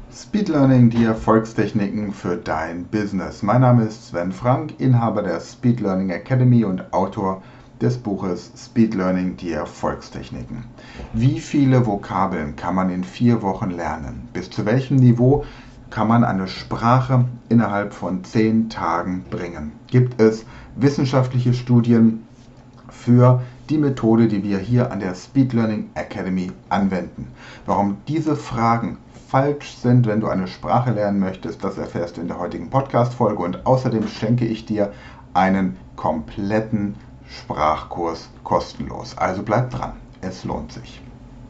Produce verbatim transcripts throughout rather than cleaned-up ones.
Speed Learning, die Erfolgstechniken für dein Business. Mein Name ist Sven Frank, Inhaber der Speed Learning Academy und Autor des Buches Speed Learning, die Erfolgstechniken. Wie viele Vokabeln kann man in vier Wochen lernen? Bis zu welchem Niveau kann man eine Sprache innerhalb von zehn Tagen bringen? Gibt es wissenschaftliche Studien für die Methode, die wir hier an der Speed Learning Academy anwenden? Warum diese Fragen falsch sind, wenn du eine Sprache lernen möchtest, das erfährst du in der heutigen Podcast-Folge, und außerdem schenke ich dir einen kompletten Sprachkurs kostenlos. Also bleib dran, es lohnt sich.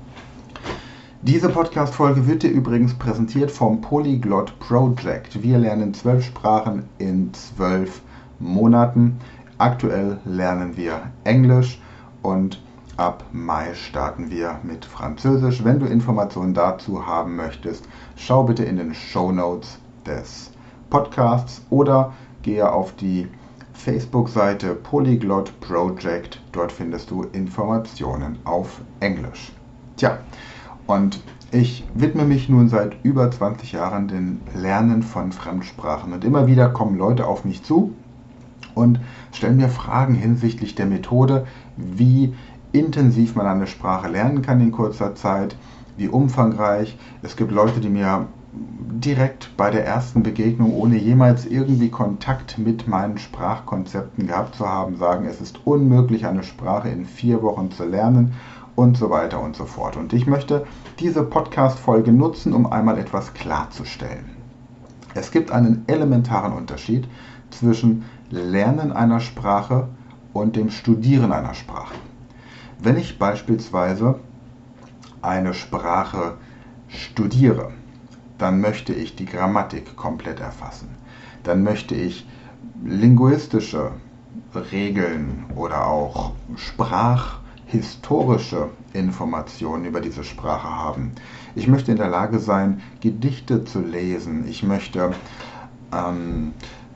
Diese Podcast-Folge wird dir übrigens präsentiert vom Polyglot Project. Wir lernen zwölf Sprachen in zwölf Monaten. Aktuell lernen wir Englisch und ab Mai starten wir mit Französisch. Wenn du Informationen dazu haben möchtest, schau bitte in den Shownotes des Podcasts oder gehe auf die Facebook-Seite Polyglot Project. Dort findest du Informationen auf Englisch. Tja, und ich widme mich nun seit über zwanzig Jahren dem Lernen von Fremdsprachen. Und immer wieder kommen Leute auf mich zu und stellen mir Fragen hinsichtlich der Methode, wie intensiv man eine Sprache lernen kann in kurzer Zeit, wie umfangreich. Es gibt Leute, die mir direkt bei der ersten Begegnung, ohne jemals irgendwie Kontakt mit meinen Sprachkonzepten gehabt zu haben, sagen, es ist unmöglich, eine Sprache in vier Wochen zu lernen und so weiter und so fort. Und ich möchte diese Podcast-Folge nutzen, um einmal etwas klarzustellen. Es gibt einen elementaren Unterschied zwischen Lernen einer Sprache und dem Studieren einer Sprache. Wenn ich beispielsweise eine Sprache studiere, dann möchte ich die Grammatik komplett erfassen. Dann möchte ich linguistische Regeln oder auch sprachhistorische Informationen über diese Sprache haben. Ich möchte in der Lage sein, Gedichte zu lesen. Ich möchte ähm,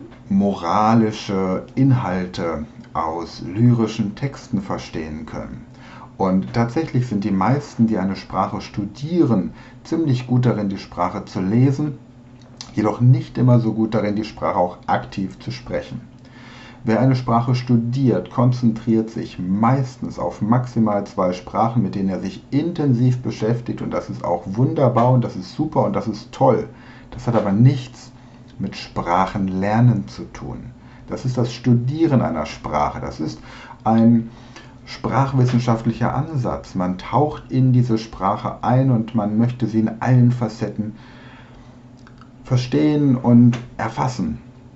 moralische Inhalte aus lyrischen Texten verstehen können. Und tatsächlich sind die meisten, die eine Sprache studieren, ziemlich gut darin, die Sprache zu lesen, jedoch nicht immer so gut darin, die Sprache auch aktiv zu sprechen. Wer eine Sprache studiert, konzentriert sich meistens auf maximal zwei Sprachen, mit denen er sich intensiv beschäftigt, und das ist auch wunderbar und das ist super und das ist toll. Das hat aber nichts mit Sprachenlernen zu tun. Das ist das Studieren einer Sprache. Das ist ein sprachwissenschaftlicher Ansatz. Man taucht in diese Sprache ein und man möchte sie in allen Facetten verstehen und erfassen.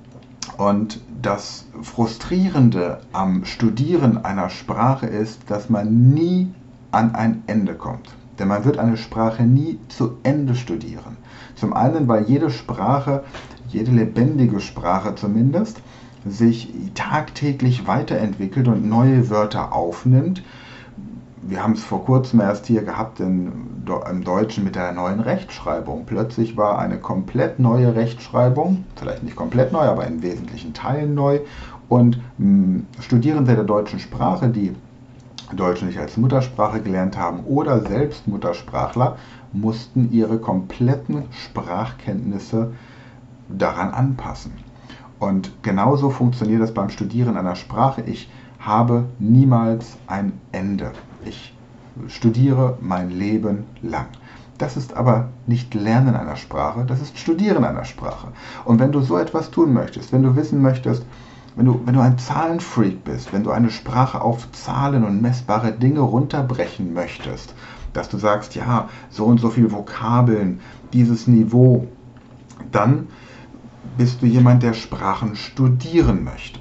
Und das Frustrierende am Studieren einer Sprache ist, dass man nie an ein Ende kommt. Denn man wird eine Sprache nie zu Ende studieren. Zum einen, weil jede Sprache, jede lebendige Sprache zumindest, sich tagtäglich weiterentwickelt und neue Wörter aufnimmt. Wir haben es vor kurzem erst hier gehabt in, im Deutschen mit der neuen Rechtschreibung. Plötzlich war eine komplett neue Rechtschreibung, vielleicht nicht komplett neu, aber in wesentlichen Teilen neu. Und mh, Studierende der deutschen Sprache, die Deutsch nicht als Muttersprache gelernt haben oder selbst Muttersprachler, mussten ihre kompletten Sprachkenntnisse daran anpassen. Und genauso funktioniert das beim Studieren einer Sprache. Ich habe niemals ein Ende. Ich studiere mein Leben lang. Das ist aber nicht Lernen einer Sprache, das ist Studieren einer Sprache. Und wenn du so etwas tun möchtest, wenn du wissen möchtest, wenn du, wenn du ein Zahlenfreak bist, wenn du eine Sprache auf Zahlen und messbare Dinge runterbrechen möchtest, dass du sagst, ja, so und so viel Vokabeln, dieses Niveau, dann bist du jemand, der Sprachen studieren möchte.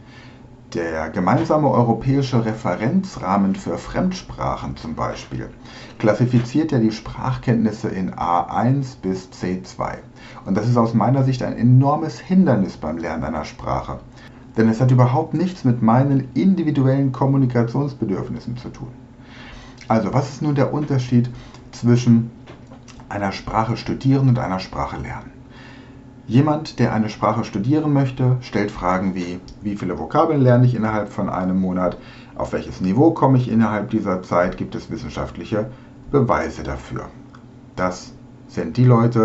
Der gemeinsame europäische Referenzrahmen für Fremdsprachen zum Beispiel klassifiziert ja die Sprachkenntnisse in A eins bis C zwei. Und das ist aus meiner Sicht ein enormes Hindernis beim Lernen einer Sprache. Denn es hat überhaupt nichts mit meinen individuellen Kommunikationsbedürfnissen zu tun. Also, was ist nun der Unterschied zwischen einer Sprache studieren und einer Sprache lernen? Jemand, der eine Sprache studieren möchte, stellt Fragen wie, wie viele Vokabeln lerne ich innerhalb von einem Monat, auf welches Niveau komme ich innerhalb dieser Zeit, gibt es wissenschaftliche Beweise dafür. Das sind die Leute,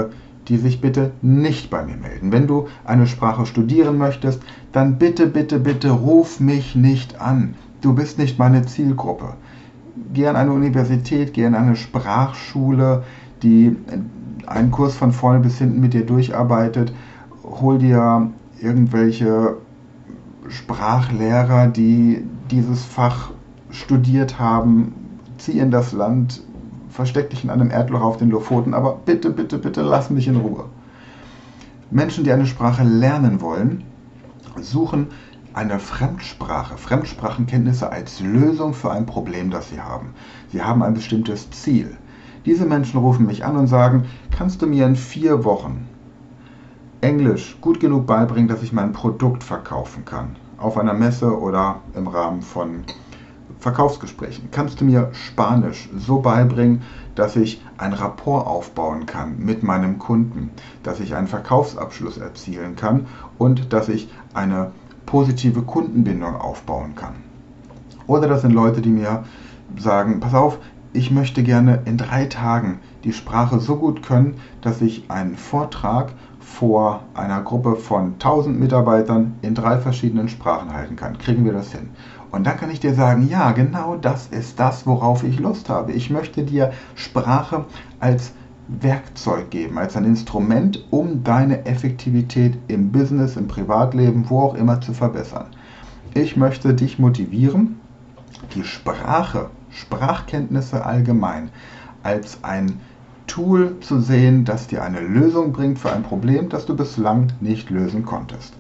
die sich bitte nicht bei mir melden. Wenn du eine Sprache studieren möchtest, dann bitte, bitte, bitte ruf mich nicht an. Du bist nicht meine Zielgruppe. Geh an eine Universität, geh an eine Sprachschule, die einen Kurs von vorne bis hinten mit dir durcharbeitet. Hol dir irgendwelche Sprachlehrer, die dieses Fach studiert haben. Zieh in das Land, versteck dich in einem Erdloch auf den Lofoten, aber bitte, bitte, bitte lass mich in Ruhe. Menschen, die eine Sprache lernen wollen, suchen eine Fremdsprache, Fremdsprachenkenntnisse als Lösung für ein Problem, das sie haben. Sie haben ein bestimmtes Ziel. Diese Menschen rufen mich an und sagen, kannst du mir in vier Wochen Englisch gut genug beibringen, dass ich mein Produkt verkaufen kann? Auf einer Messe oder im Rahmen von Verkaufsgesprächen. Kannst du mir Spanisch so beibringen, dass ich ein Rapport aufbauen kann mit meinem Kunden, dass ich einen Verkaufsabschluss erzielen kann und dass ich eine positive Kundenbindung aufbauen kann? Oder das sind Leute, die mir sagen, pass auf, ich möchte gerne in drei Tagen die Sprache so gut können, dass ich einen Vortrag vor einer Gruppe von tausend Mitarbeitern in drei verschiedenen Sprachen halten kann. Kriegen wir das hin? Und dann kann ich dir sagen, ja, genau das ist das, worauf ich Lust habe. Ich möchte dir Sprache als Werkzeug geben, als ein Instrument, um deine Effektivität im Business, im Privatleben, wo auch immer zu verbessern. Ich möchte dich motivieren, die Sprache, Sprachkenntnisse allgemein, als ein Tool zu sehen, das dir eine Lösung bringt für ein Problem, das du bislang nicht lösen konntest.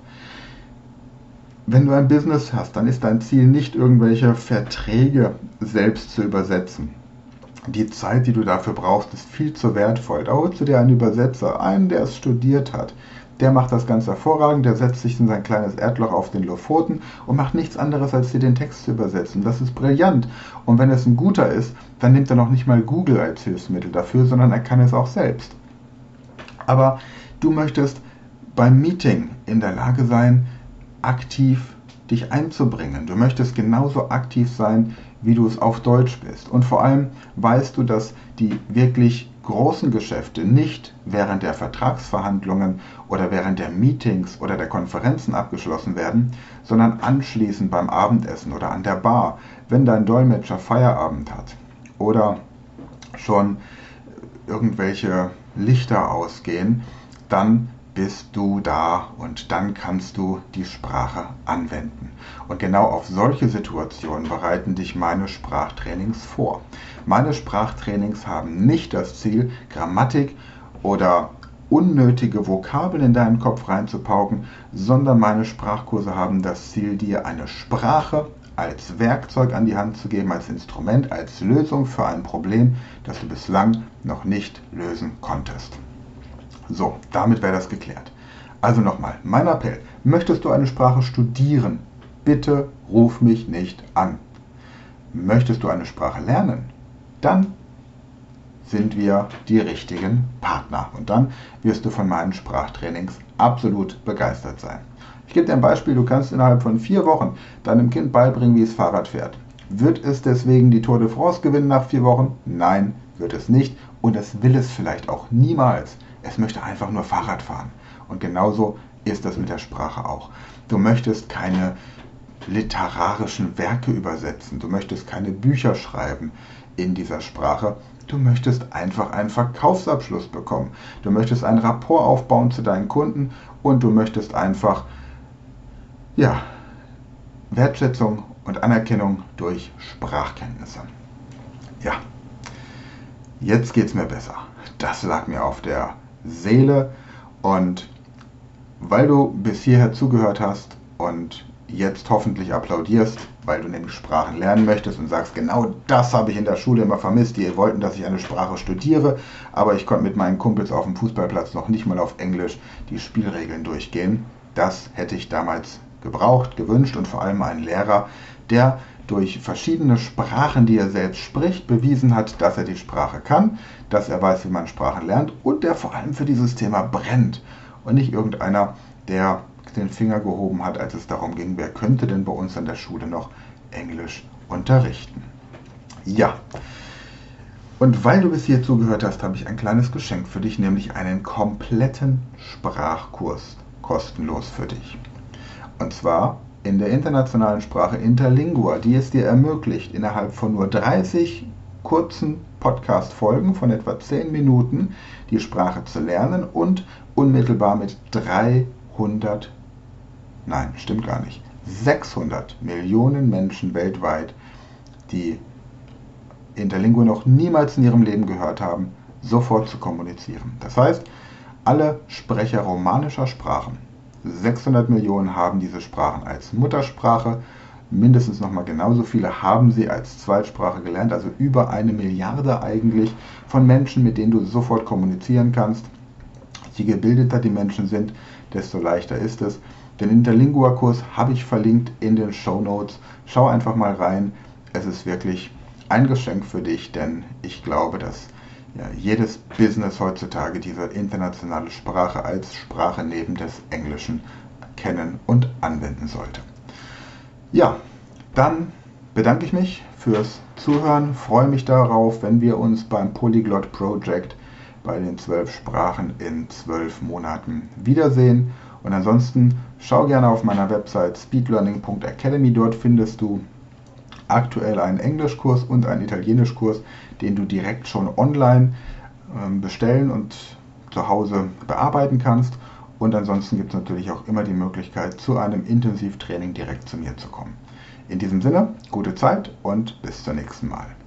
Wenn du ein Business hast, dann ist dein Ziel nicht, irgendwelche Verträge selbst zu übersetzen. Die Zeit, die du dafür brauchst, ist viel zu wertvoll. Da holst du dir einen Übersetzer, einen, der es studiert hat. Der macht das ganz hervorragend, der setzt sich in sein kleines Erdloch auf den Lofoten und macht nichts anderes, als dir den Text zu übersetzen. Das ist brillant. Und wenn es ein guter ist, dann nimmt er noch nicht mal Google als Hilfsmittel dafür, sondern er kann es auch selbst. Aber du möchtest beim Meeting in der Lage sein, aktiv dich einzubringen. Du möchtest genauso aktiv sein, wie du es auf Deutsch bist. Und vor allem weißt du, dass die wirklich großen Geschäfte nicht während der Vertragsverhandlungen oder während der Meetings oder der Konferenzen abgeschlossen werden, sondern anschließend beim Abendessen oder an der Bar, wenn dein Dolmetscher Feierabend hat oder schon irgendwelche Lichter ausgehen, dann bist du da und dann kannst du die Sprache anwenden. Und genau auf solche Situationen bereiten dich meine Sprachtrainings vor. Meine Sprachtrainings haben nicht das Ziel, Grammatik oder unnötige Vokabeln in deinen Kopf reinzupauken, sondern meine Sprachkurse haben das Ziel, dir eine Sprache als Werkzeug an die Hand zu geben, als Instrument, als Lösung für ein Problem, das du bislang noch nicht lösen konntest. So, damit wäre das geklärt. Also nochmal, mein Appell, möchtest du eine Sprache studieren, bitte ruf mich nicht an. Möchtest du eine Sprache lernen, dann sind wir die richtigen Partner und dann wirst du von meinen Sprachtrainings absolut begeistert sein. Ich gebe dir ein Beispiel, du kannst innerhalb von vier Wochen deinem Kind beibringen, wie es Fahrrad fährt. Wird es deswegen die Tour de France gewinnen nach vier Wochen? Nein, wird es nicht und es will es vielleicht auch niemals. Es möchte einfach nur Fahrrad fahren. Und genauso ist das mit der Sprache auch. Du möchtest keine literarischen Werke übersetzen. Du möchtest keine Bücher schreiben in dieser Sprache. Du möchtest einfach einen Verkaufsabschluss bekommen. Du möchtest einen Rapport aufbauen zu deinen Kunden und du möchtest einfach, ja, Wertschätzung und Anerkennung durch Sprachkenntnisse. Ja, jetzt geht's mir besser. Das lag mir auf der Seele und weil du bis hierher zugehört hast und jetzt hoffentlich applaudierst, weil du nämlich Sprachen lernen möchtest und sagst, genau das habe ich in der Schule immer vermisst, die wollten, dass ich eine Sprache studiere, aber ich konnte mit meinen Kumpels auf dem Fußballplatz noch nicht mal auf Englisch die Spielregeln durchgehen. Das hätte ich damals gebraucht, gewünscht und vor allem einen Lehrer, der durch verschiedene Sprachen, die er selbst spricht, bewiesen hat, dass er die Sprache kann, dass er weiß, wie man Sprachen lernt und der vor allem für dieses Thema brennt und nicht irgendeiner, der den Finger gehoben hat, als es darum ging, wer könnte denn bei uns an der Schule noch Englisch unterrichten. Ja, Und weil du bis hier zugehört hast, habe ich ein kleines Geschenk für dich, nämlich einen kompletten Sprachkurs kostenlos für dich. Und zwar in der internationalen Sprache Interlingua, die es dir ermöglicht, innerhalb von nur dreißig kurzen Podcast-Folgen von etwa zehn Minuten die Sprache zu lernen und unmittelbar mit dreihundert, nein, stimmt gar nicht, sechshundert Millionen Menschen weltweit, die Interlingua noch niemals in ihrem Leben gehört haben, sofort zu kommunizieren. Das heißt, alle Sprecher romanischer Sprachen, sechshundert Millionen, haben diese Sprachen als Muttersprache, mindestens nochmal genauso viele haben sie als Zweitsprache gelernt, also über eine Milliarde eigentlich von Menschen, mit denen du sofort kommunizieren kannst. Je gebildeter die Menschen sind, desto leichter ist es. Den Interlingua-Kurs habe ich verlinkt in den Shownotes. Schau einfach mal rein. Es ist wirklich ein Geschenk für dich, denn ich glaube, dass ja, jedes Business heutzutage diese internationale Sprache als Sprache neben des Englischen kennen und anwenden sollte. Ja, dann bedanke ich mich fürs Zuhören, freue mich darauf, wenn wir uns beim Polyglot Project bei den zwölf Sprachen in zwölf Monaten wiedersehen. Und ansonsten schau gerne auf meiner Website speedlearning punkt academy, dort findest du aktuell einen Englischkurs und einen Italienischkurs, den du direkt schon online bestellen und zu Hause bearbeiten kannst. Und ansonsten gibt es natürlich auch immer die Möglichkeit, zu einem Intensivtraining direkt zu mir zu kommen. In diesem Sinne, gute Zeit und bis zum nächsten Mal.